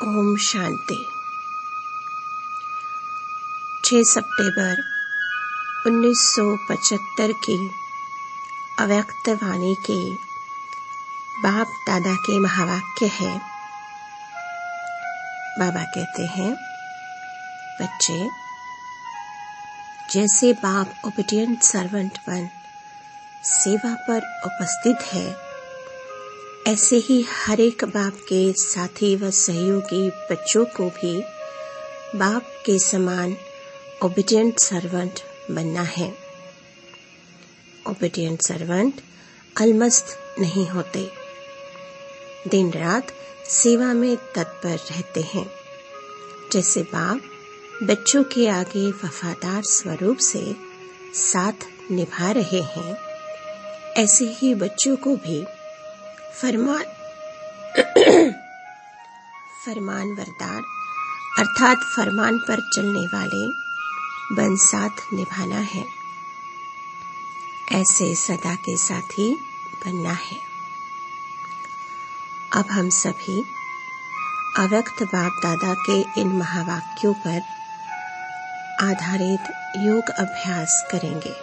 ओम शांति। 6 सितंबर 1975 की अव्यक्त वाणी के बाप दादा के महावाक्य है। बाबा कहते हैं, बच्चे, जैसे बाप ओबीडिएंट सर्वेंट बन सेवा पर उपस्थित है, ऐसे ही हर एक बाप के साथी व सहयोगी बच्चों को भी बाप के समान ओबीडिएंट सर्वेंट बनना है। ओबीडिएंट सर्वेंट अलमस्त नहीं होते, दिन रात सेवा में तत्पर रहते हैं। जैसे बाप बच्चों के आगे वफादार स्वरूप से साथ निभा रहे हैं, ऐसे ही बच्चों को भी फरमान बरदार अर्थात फरमान पर चलने वाले बन साथ निभाना है। ऐसे सदा के साथी बनना है। अब हम सभी अव्यक्त बाप दादा के इन महावाक्यों पर आधारित योग अभ्यास करेंगे।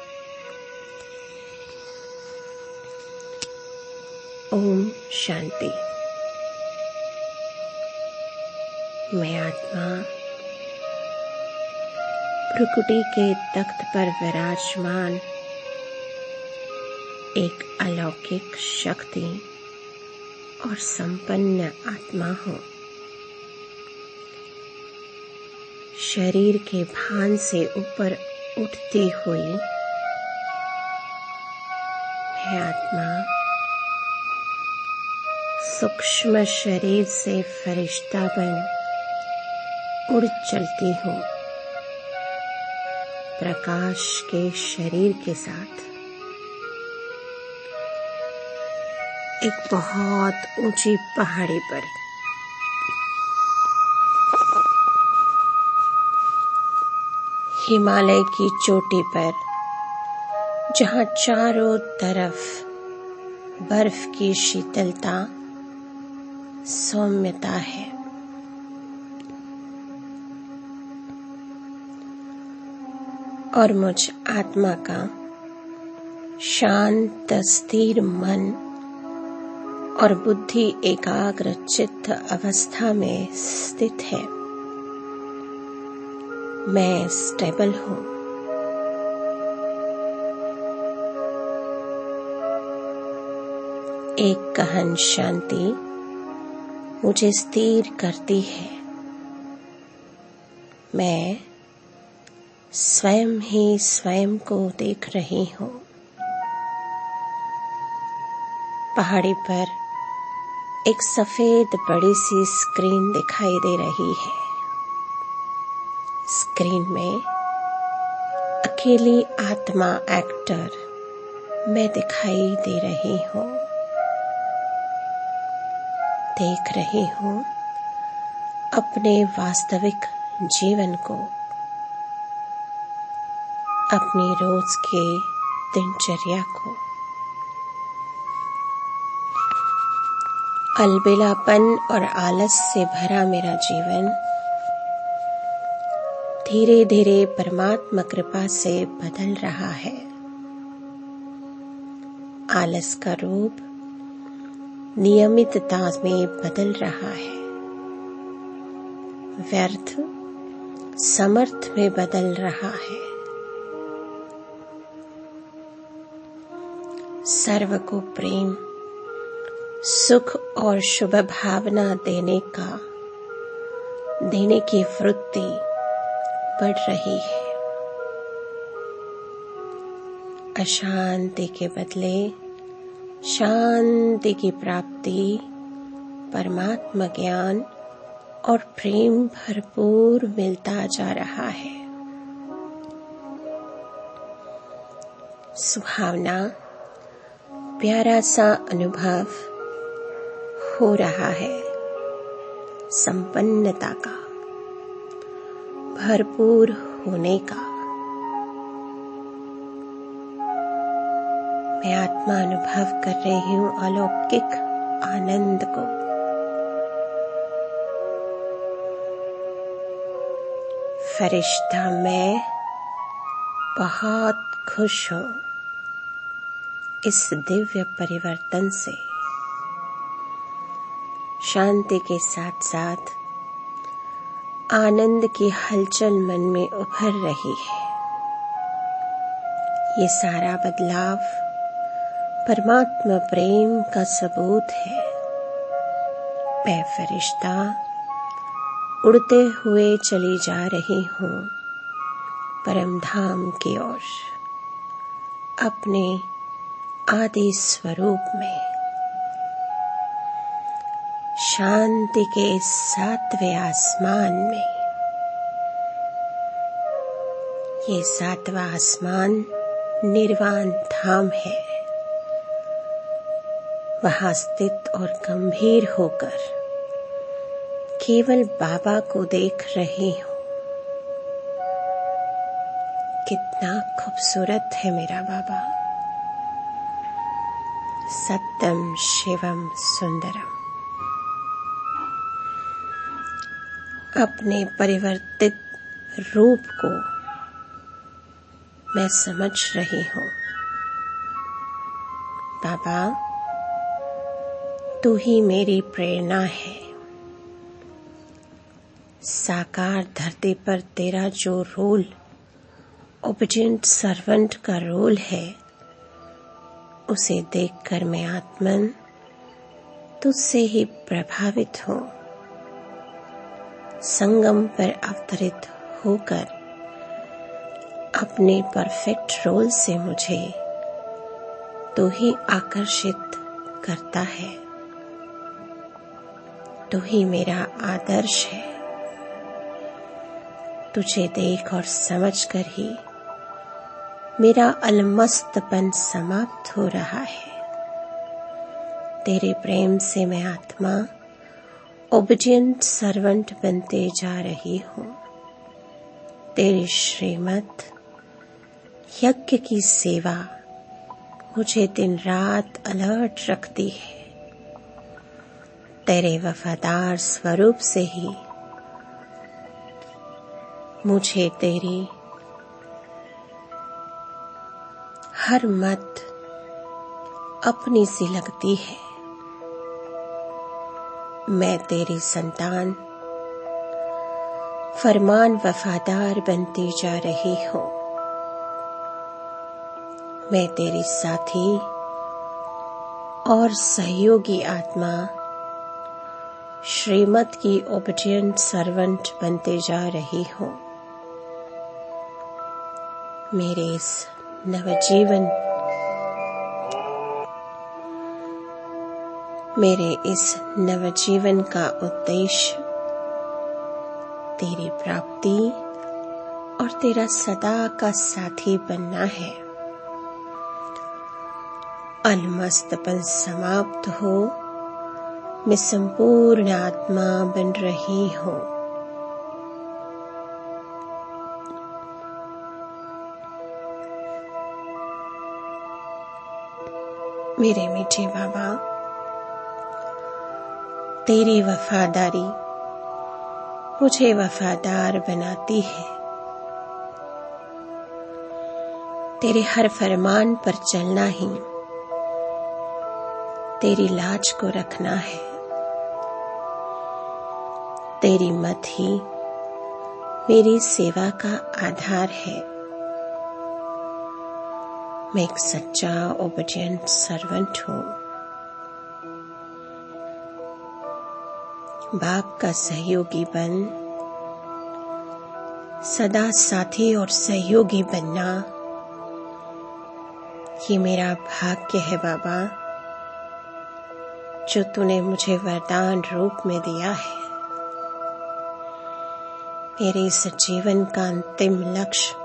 ओम शांति। मैं आत्मा प्रकृति के तख्त पर विराजमान एक अलौकिक शक्ति और संपन्न आत्मा हूँ। शरीर के भान से ऊपर उठती हुई मैं आत्मा सूक्ष्म शरीर से फरिश्ता बन उड़ चलती हूँ, प्रकाश के शरीर के साथ। एक बहुत ऊंची पहाड़ी पर हिमालय की चोटी पर, जहाँ चारों तरफ बर्फ की शीतलता सौम्यता है, और मुझ आत्मा का शांत स्थिर मन और बुद्धि एकाग्र चित्त अवस्था में स्थित है। मैं स्टेबल हूँ। एक गहन शांति मुझे स्थिर करती है। मैं स्वयं ही स्वयं को देख रही हूँ। पहाड़ी पर एक सफेद बड़ी सी स्क्रीन दिखाई दे रही है। स्क्रीन में अकेली आत्मा एक्टर मैं दिखाई दे रही हूँ। देख रही हूँ अपने वास्तविक जीवन को, अपनी रोज के दिनचर्या को। अलबेलापन और आलस से भरा मेरा जीवन धीरे धीरे परमात्मा कृपा से बदल रहा है। आलस का रूप नियमितता में बदल रहा है, व्यर्थ समर्थ में बदल रहा है। सर्व को प्रेम, सुख और शुभ भावना देने की वृत्ति बढ़ रही है। अशांति के बदले शांति की प्राप्ति, परमात्मा ज्ञान और प्रेम भरपूर मिलता जा रहा है। सुहावना प्यारा सा अनुभव हो रहा है। संपन्नता का, भरपूर होने का। मैं आत्मा अनुभव कर रही हूँ अलौकिक आनंद को। फरिश्ता मैं बहुत खुश हूँ इस दिव्य परिवर्तन से। शांति के साथ साथ आनंद की हलचल मन में उभर रही है। ये सारा बदलाव परमात्मा प्रेम का सबूत है। मैं फरिश्ता उड़ते हुए चली जा रही हूँ परम धाम की ओर, अपने आदि स्वरूप में। शांति के 7वें आसमान में। ये 7वां आसमान निर्वाण धाम है। वहां स्थित और गंभीर होकर केवल बाबा को देख रही हूँ। कितना खूबसूरत है मेरा बाबा। सत्यम शिवम सुंदरम। अपने परिवर्तित रूप को मैं समझ रही हूँ। बाबा, तू ही मेरी प्रेरणा है। साकार धरती पर तेरा जो रोल ओबीडिएंट सर्वेंट का रोल है, उसे देखकर मैं आत्मन तुझसे ही प्रभावित हूँ। संगम पर अवतरित होकर अपने परफेक्ट रोल से मुझे तू ही आकर्षित करता है। तू ही मेरा आदर्श है। तुझे देख और समझकर ही मेरा अलमस्तपन समाप्त हो रहा है। तेरे प्रेम से मैं आत्मा ओबीडिएंट सर्वेंट बनते जा रही हूँ। तेरी श्रीमत यज्ञ की सेवा मुझे दिन रात अलर्ट रखती है। तेरे वफादार स्वरूप से ही मुझे तेरी हर मत अपनी सी लगती है। मैं तेरी संतान फरमान वफादार बनती जा रही हूँ। मैं तेरी साथी और सहयोगी आत्मा श्रीमत की ओबीडिएंट सर्वेंट बनते जा रही हूँ। मेरे इस नवजीवन का उद्देश्य तेरी प्राप्ति और तेरा सदा का साथी बनना है। अलमस्तपन समाप्त हो, मैं संपूर्ण आत्मा बन रही हूँ। मेरे मीठे बाबा, तेरी वफादारी मुझे वफादार बनाती है। तेरे हर फरमान पर चलना ही तेरी लाज को रखना है। तेरी मत ही मेरी सेवा का आधार है। मैं एक सच्चा ओबीडिएंट सर्वेंट हूँ। बाप का सहयोगी बन सदा साथी और सहयोगी बनना, ये मेरा भाग्य है बाबा, जो तूने मुझे वरदान रूप में दिया है। मेरे इस जीवन का अंतिम लक्ष्य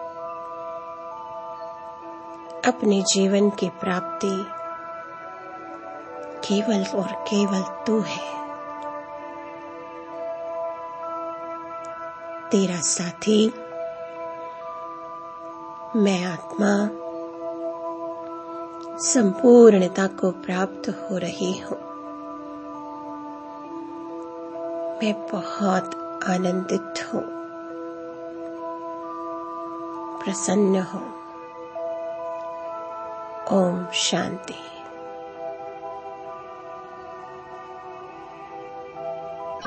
अपने जीवन की प्राप्ति केवल और केवल तू है। तेरा साथी मैं आत्मा संपूर्णता को प्राप्त हो रही हूँ। मैं बहुत आनंदित हूँ। प्रसन्न हो। ओम शांति।